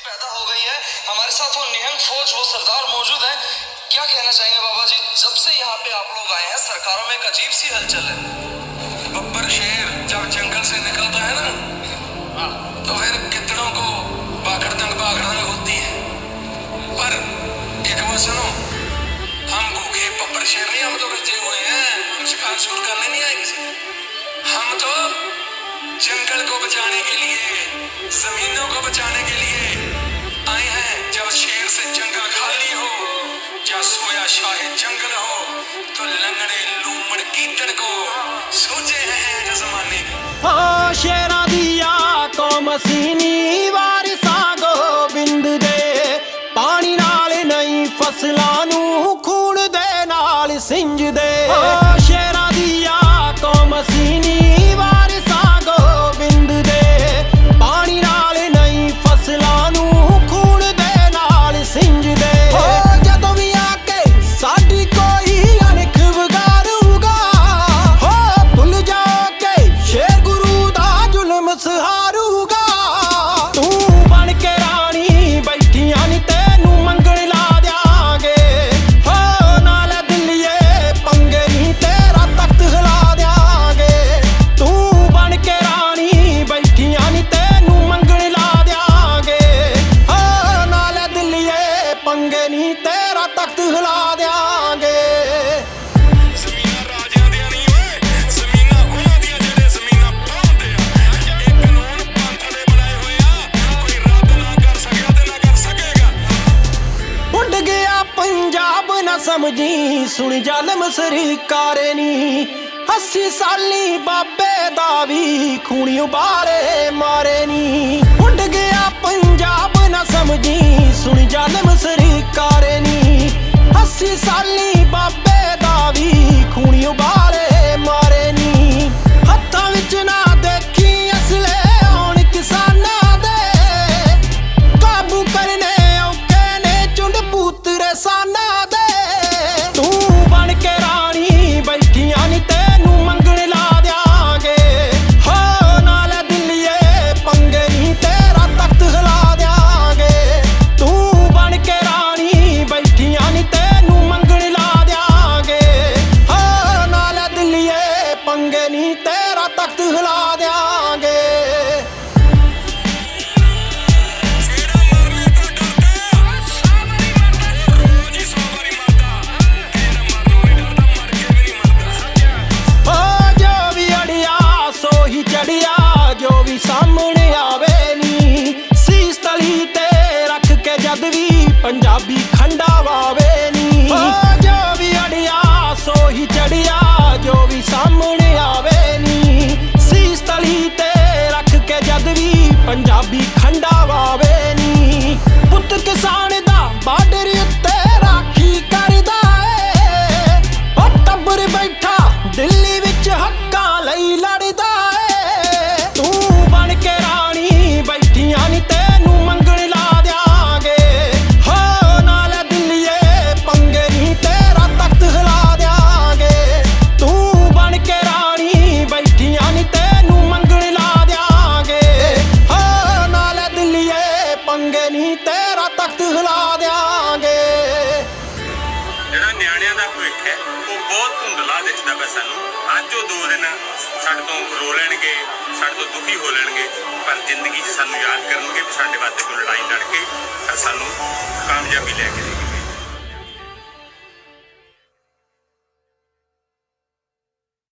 पैदा हो गई है। हमारे साथ वो निहंग फौज, वो सरदार मौजूद है। क्या कहना चाहेंगे बाबा जी, जब से यहाँ पे आप लोग आए हैं सरकारों में एक अजीब सी हलचल है। बब्बर शेर जब जंगल से निकलता है ना तो फिर गिद्दड़ों को भागड़दड़ होती है। पर एक बात सुनो, हम भूखे बब्बर शेर नहीं, हम तो बचे हुए हैं, हम शिकार शूट करने नहीं आए किसी। हम तो जंगल को बचाने के लिए, जमीनों को बचाने के लिए आए हैं। जब शेर से जंगल खाली हो या सोया शाहे जंगल हो तो लंगड़े लूमड़ कीचड़ को सोचे हैं जमाने हाँ शेरां दिया कौम सीनी वारिसां गोबिंद दे, पानी नाल नहीं फसलां नूं खून दे नाल सिंजदे। हाँ शेरां दिया कौम सीनी वारिसां गोबिंद दे, पानी नाल नहीं फसलां नूं खून दे नाल सिंजदे। जदों भी आके साडी कोई अणख विगारूगा, हो भुल जाओ के शेर गुरु दा जुल्म सहारूगा। तू बन के रानी बैठियां नी तेनू मंगण ला दियांगे, हो नाल दिलिए पंगे नी तेरा तख्त हिला दियांगे। तू बन के रानी बैठियां नी तेनू मंगण ला दियांगे, हो नाल दिलिए पंगे नी तेरा तख्त हिला दियांगे। ਜ਼ਮੀਨਾਂ ਰਾਜਿਆਂ ਦੀਆਂ ਨਹੀਂ ਓਏ, ਜ਼ਮੀਨਾਂ ਉਹਨਾਂ ਦੀਆਂ ਜਿਹੜੇ ਜ਼ਮੀਨਾਂ ਪਾਉਂਦੇ ਆ। ਇਹ ਕਾਨੂੰਨ ਪੰਥ ਦੇ ਬਣਾਏ ਹੋਏ ਆ, ਕੋਈ ਰੱਦ ਨਾ ਕਰ ਸਕਿਆ ਤੇ ਨਾ ਕਰ ਸਕੇਗਾ। ਉੱਡ ਗਿਆ ਪੰਜਾਬ ਨਾ ਸਮਝੀ, ਸੁਣ ਜ਼ਾਲਮ ਸਰਕਾਰੇ ਨੀ। 80 ਸਾਲੀ ਬਾਬੇ ਦਾ ਵੀ ਖੂਨੀ ਉਬਾਲੇ ਮਾਰੇ ਨੀ। ਉੱਡ ਗਿਆ ਪੰਜਾਬ ਨਾ ਸਮਝੀ, ਸੁਣ ਜ਼ਾਲਮ ਸਰਕਾਰੇ ਨੀ। 80 ਸਾਲੀ ਬਾਬੇ ਦਾ ਵੀ ਖੂਨੀ ਉਬਾਲੇ ਮਾਰੇ ਨੀ। ਹੱਥਾਂ ਵਿੱਚ ਨਾ ਦੇਖੀ ਅਸਲੇ ਆਉਣ ਕਿਸਾਨਾਂ ਦੇ, ਕਾਬੂ ਕਰਨੇ ਔਖੇ ਨੇ ਝੁੰਡ ਪੁੱਤਰੇ ਸਾਨਾਂ ਦੇ। ਤੂੰ ਬਣ ਕੇ ਰਾਣੀ ਬੈਠੀਆਂ ਨੀ ਤੈਨੂੰ ਮੰਗਣ ਲਾ ਦਿਆਂਗੇ, ਹੋ ਨਾਲ ਦਿਲੀਏ ਪੰਗੇ ਨੀ ਤੇਰਾ ਤਖਤ ਹਿਲਾ ਦਿਆਂਗੇ। ਤੂੰ ਬਣ ਕੇ ਰਾਣੀ ਬੈਠੀਆਂ ਨੀ ਤੈਨੂੰ ਮੰਗਣ ਲਾ ਦਿਆਂਗੇ, ਹੋ ਨਾਲ ਦਿਲੀਏ ਪੰਗੇ ਨੀ ਤੇਰਾ ਤਖਤ ਹਿਲਾ ਦਿਆਂਗੇ। ਜਿਹੜਾ ਮਰਨੇ ਤੋਂ ਡਰਦਾ ਰੋਜ਼ ਹੀ 100 ਵਾਰੀ ਮਰਦਾ, ਜਿਹੜਾ ਮਰਨੋਂ ਨਹੀਂ ਡਰਦਾ ਮਰ ਕੇ ਵੀ ਨਹੀਂ ਮਰਦਾ। ਓ ਜੋ ਵੀ ਅੜਿਆ ਸੋ ਹੀ ਚੜਿਆ, ਜੋ ਵੀ ਸਾਹਮਣੇ ਆਵੇ ਨੀ। ਸੀਸ ਤਲੀ ਤੇ ਰੱਖ ਕੇ ਜਦ ਵੀ ਪੰਜਾਬੀ ਖੰਡਾ ਵਾਵੇ ਨੀ। ਓ ਜੋ ਵੀ ਅੜਿਆ ਸੋ ਹੀ ਚੜਿਆ, ਜੋ ਵੀ ਸਾਹਮਣੇ ਆਵੇ ਨੀ। ਸੀਸ ਤਲੀ ਤੇ ਰੱਖ ਕੇ ਜਦ ਵੀ ਪੰਜਾਬੀ ਖੰਡਾ ਵਾਵੇ ਨੀ। ਪੁੱਤ ਕਿਸਾਨ ਦਾ ਬਾਰਡਰ ਉੱਤੇ ਰਾਖੀ ਕਰਦਾ ਏ, ਓ ਟੱਬਰ ਬੈਠਾ ਦਿੱਲੀ ਵਿੱਚ ਹੱਕਾਂ ਲਈ ਲੜਦਾ ਏ। ਤੂੰ ਬਣ ਕੇ ਰਾਣੀ ਬੈਠੀਆਂ ਨੀ ਤੈਨੂੰ ਮੰਗਣ ਲਾ ਦਿਆਂਗੇ, ਹੋ ਨਾਲ ਦਿਲੀਏ ਪੰਗੇ ਨੀ ਤੇਰਾ ਤਖਤ ਹਿਲਾ ਦਿਆਂਗੇ। ਤੂੰ ਬਣ ਕੇ ਰਾਣੀ ਬੈਠੀਆਂ ਨੀ ਤੈਨੂੰ ਮੰਗਣ ਲਾ ਦਿਆਂਗੇ, ਹੋ ਨਾਲ ਦਿਲੀਏ ਪੰਗੇ ਨੀ ਤੇਰਾ ਤਖਤ ਹਿਲਾ ਦਿਆਂਗੇ। ਜਿਹੜਾ ਨਿਆਣਿਆਂ ਦਾ ਭਵਿੱਖ ਹੈ ਉਹ ਬਹੁਤ ਧੁੰਦਲਾ ਦਿਖਦਾ ਪਿਆ ਸਾਨੂੰ। ਅੱਜ ਉਹ 2 ਦਿਨ ਸਾਡੇ ਤੋਂ ਰੋ ਲੈਣਗੇ, ਸਾਡੇ ਤੋਂ ਦੁਖੀ ਹੋ ਲੈਣਗੇ, ਪਰ ਜ਼ਿੰਦਗੀ 'ਚ ਸਾਨੂੰ ਯਾਦ ਕਰਨਗੇ ਵੀ ਸਾਡੇ ਵਾਸਤੇ ਕੋਈ ਲੜਾਈ ਲੜ ਕੇ ਸਾਨੂੰ ਕਾਮਯਾਬੀ ਲੈ ਕੇ ਦੇਗੀ।